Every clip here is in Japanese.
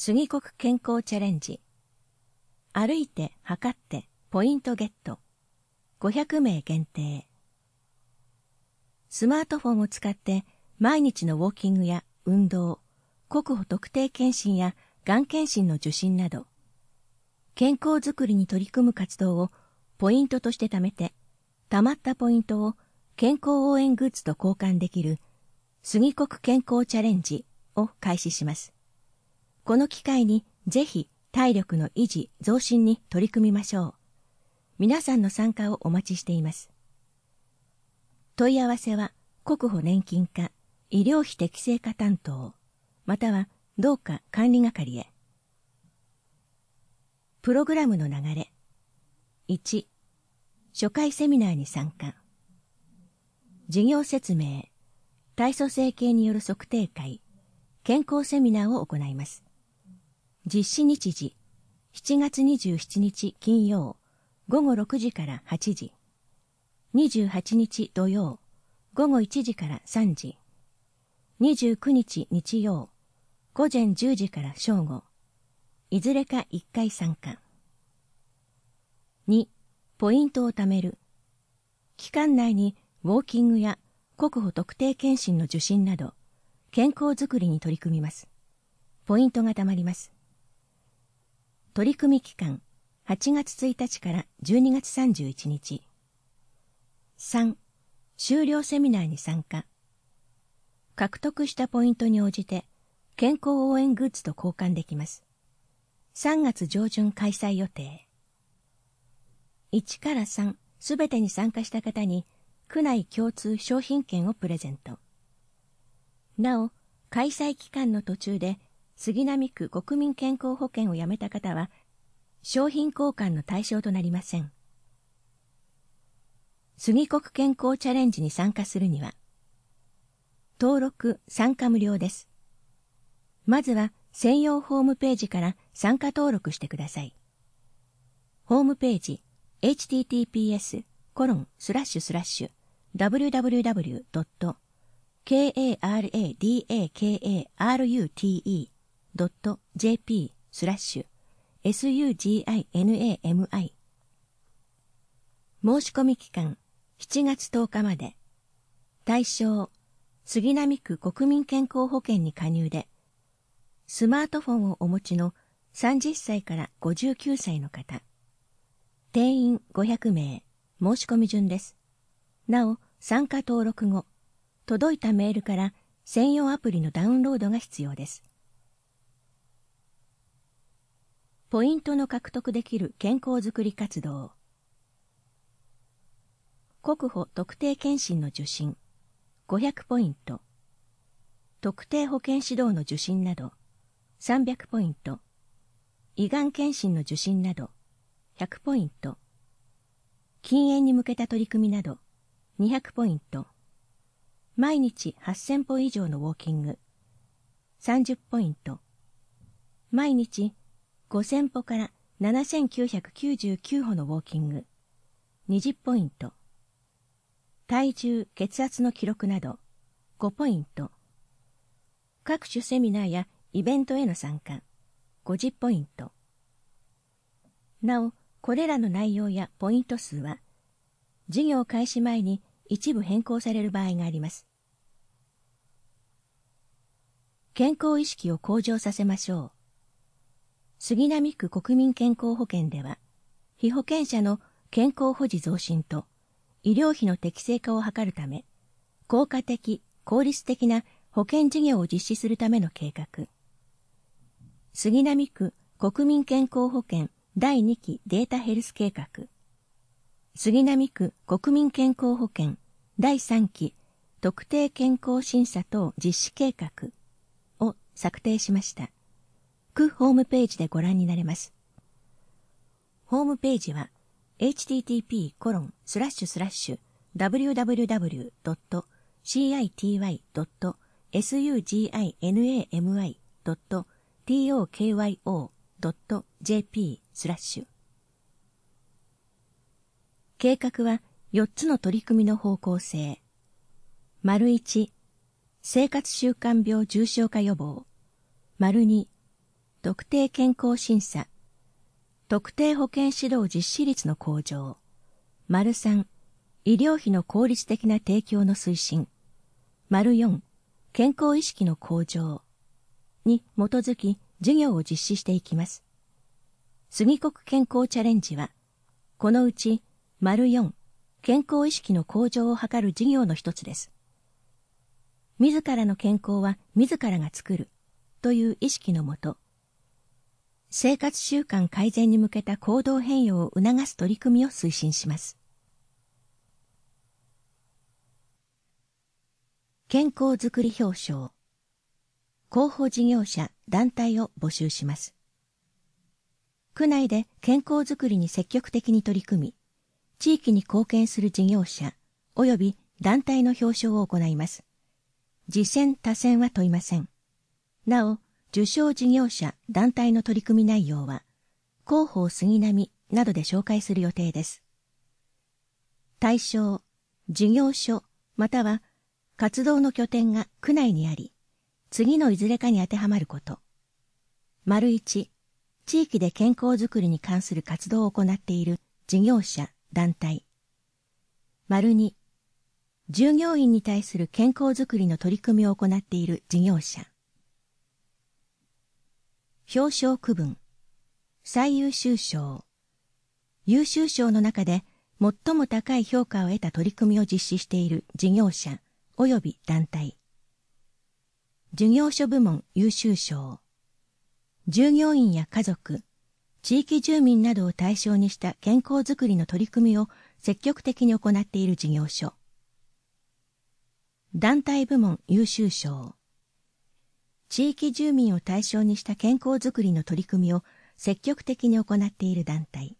杉国健康チャレンジ。歩いて測ってポイントゲット。500名限定。スマートフォンを使って毎日のウォーキングや運動、国保特定健診やがん検診の受診など、健康づくりに取り組む活動をポイントとして貯めて、貯まったポイントを健康応援グッズと交換できる杉国健康チャレンジを開始します。この機会にぜひ体力の維持・増進に取り組みましょう。皆さんの参加をお待ちしています。問い合わせは国保年金課医療費適正化担当、または同課管理係へ。プログラムの流れ。1、初回セミナーに参加。事業説明、体組成計による測定会、健康セミナーを行います。実施日時、7月27日金曜、午後6時から8時。28日土曜、午後1時から3時。29日日曜、午前10時から正午。いずれか1回参加。2、ポイントを貯める。期間内にウォーキングや国保特定健診の受診など、健康づくりに取り組みます。ポイントが貯まります。取り組み期間、8月1日から12月31日。3、修了セミナーに参加。獲得したポイントに応じて、健康応援グッズと交換できます。3月上旬開催予定。1から3、すべてに参加した方に、区内共通商品券をプレゼント。なお、開催期間の途中で、杉並区国民健康保険をやめた方は、商品交換の対象となりません。杉国健康チャレンジに参加するには、登録・参加無料です。まずは専用ホームページから参加登録してください。ホームページ、https://www.kradake.jp/suginami。申し込み期間、7月10日まで。対象、杉並区国民健康保険に加入で、スマートフォンをお持ちの30歳から59歳の方。定員500名、申し込み順です。なお、参加登録後、届いたメールから専用アプリのダウンロードが必要です。ポイントの獲得できる健康づくり活動。国保特定健診の受診、500ポイント。特定保健指導の受診など、300ポイント。胃がん検診の受診など、100ポイント。禁煙に向けた取り組みなど、200ポイント。毎日8000歩以上のウォーキング、30ポイント。毎日5000歩から7999歩のウォーキング、20ポイント。体重・血圧の記録など、5ポイント。各種セミナーやイベントへの参加、50ポイント。なお、これらの内容やポイント数は、事業開始前に一部変更される場合があります。健康意識を向上させましょう。杉並区国民健康保険では、被保険者の健康保持増進と医療費の適正化を図るため、効果的、効率的な保険事業を実施するための計画。杉並区国民健康保険第2期データヘルス計画。杉並区国民健康保険第3期特定健康審査等実施計画を策定しました。区ホームページでご覧になれます。ホームページは http://www.cityway.cokyo.jp/計画は4つの取り組みの方向性。1、生活習慣病重症化予防。2、 特定健康審査、特定保健指導実施率の向上、3、医療費の効率的な提供の推進、4、健康意識の向上に基づき事業を実施していきます。杉国健康チャレンジは、このうち4、健康意識の向上を図る事業の一つです。自らの健康は自らが作るという意識のもと、生活習慣改善に向けた行動変容を促す取り組みを推進します。健康づくり表彰。候補事業者、団体を募集します。区内で健康づくりに積極的に取り組み、地域に貢献する事業者及び団体の表彰を行います。次選他選は問いません。なお、受賞事業者団体の取り組み内容は、広報杉並などで紹介する予定です。対象、事業所または活動の拠点が区内にあり、次のいずれかに当てはまること。1、地域で健康づくりに関する活動を行っている事業者団体。2、従業員に対する健康づくりの取り組みを行っている事業者。表彰区分。最優秀賞。優秀賞の中で最も高い評価を得た取り組みを実施している事業者及び団体。事業所部門優秀賞。従業員や家族、地域住民などを対象にした健康づくりの取り組みを積極的に行っている事業所。団体部門優秀賞。地域住民を対象にした健康づくりの取り組みを積極的に行っている団体。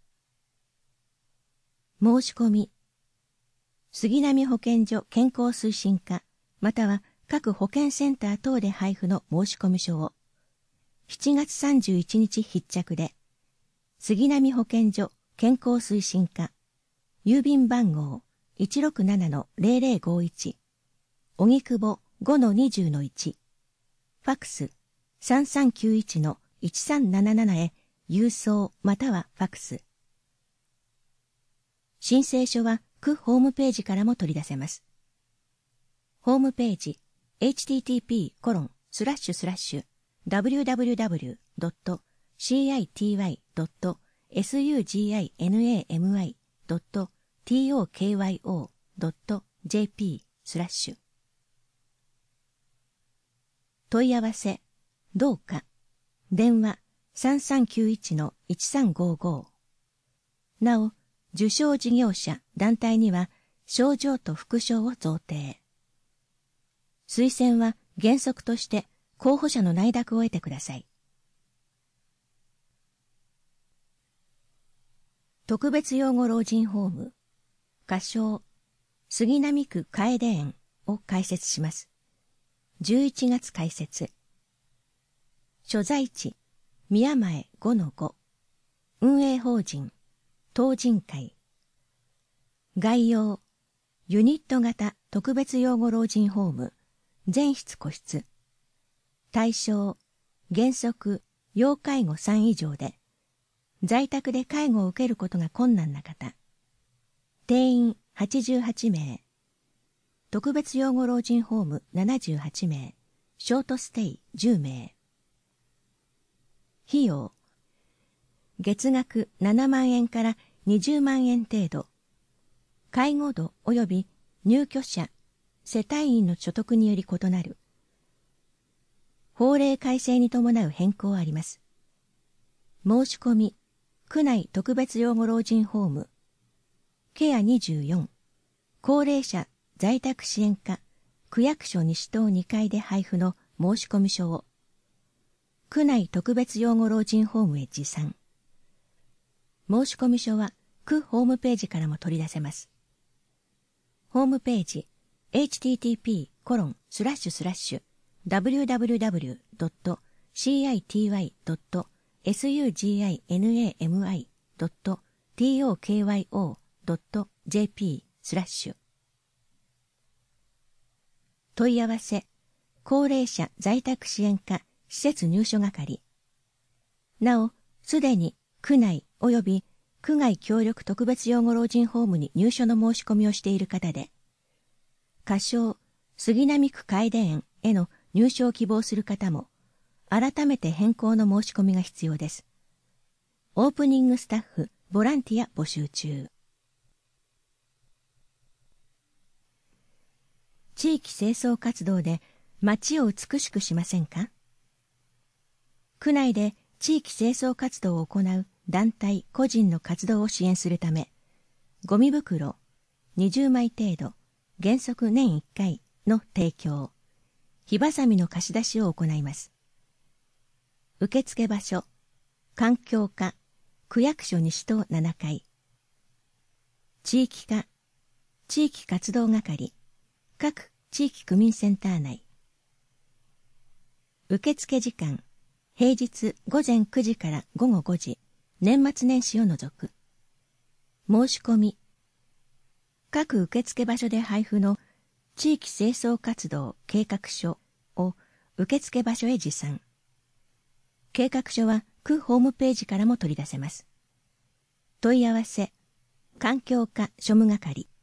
申し込み。杉並保健所健康推進課または各保健センター等で配布の申込書を7月31日必着で杉並保健所健康推進課郵便番号 167-0051 荻窪 5-20-1ファクス 3391-1377 へ郵送またはファクス。申請書は区ホームページからも取り出せます。ホームページ http://www.citywww.city.tokyo.jp/ 問い合わせ、どうか、電話 3391-1355 なお、受賞事業者、団体には、賞状と副賞を贈呈。推薦は原則として候補者の内諾を得てください。特別養護老人ホーム、仮称、杉並区楓園を開設します。11月開設。所在地、宮前 5-5。運営法人、東人会。概要、ユニット型特別養護老人ホーム、全室個室。対象、原則、要介護3以上で、在宅で介護を受けることが困難な方。定員88名。特別養護老人ホーム78名。ショートステイ10名。費用。月額7万円から20万円程度。介護度及び入居者、世帯員の所得により異なる。法令改正に伴う変更あります。申し込み、区内特別養護老人ホーム、ケア24、高齢者在宅支援課、区役所西棟2階で配布の申込書を、区内特別養護老人ホームへ持参。申込書は区ホームページからも取り出せます。ホームページ、http://www.citywww.tokyo.jp/ 問い合わせ、高齢者在宅支援課施設入所係なお、すでに区内及び区外協力特別養護老人ホームに入所の申し込みをしている方で、仮称杉並区楓園への入所を希望する方も、改めて変更の申し込みが必要です。オープニングスタッフ、ボランティア募集中。地域清掃活動で街を美しくしませんか？区内で地域清掃活動を行う団体・個人の活動を支援するため、ゴミ袋20枚程度、原則年1回の提供、火ばさみの貸し出しを行います。受付場所、環境課、区役所西棟7階。地域課、地域活動係、各地域区民センター内。受付時間、平日午前9時から午後5時、年末年始を除く。申し込み。各受付場所で配布の地域清掃活動計画書を受付場所へ持参。計画書は区ホームページからも取り出せます。問い合わせ、環境課庶務係。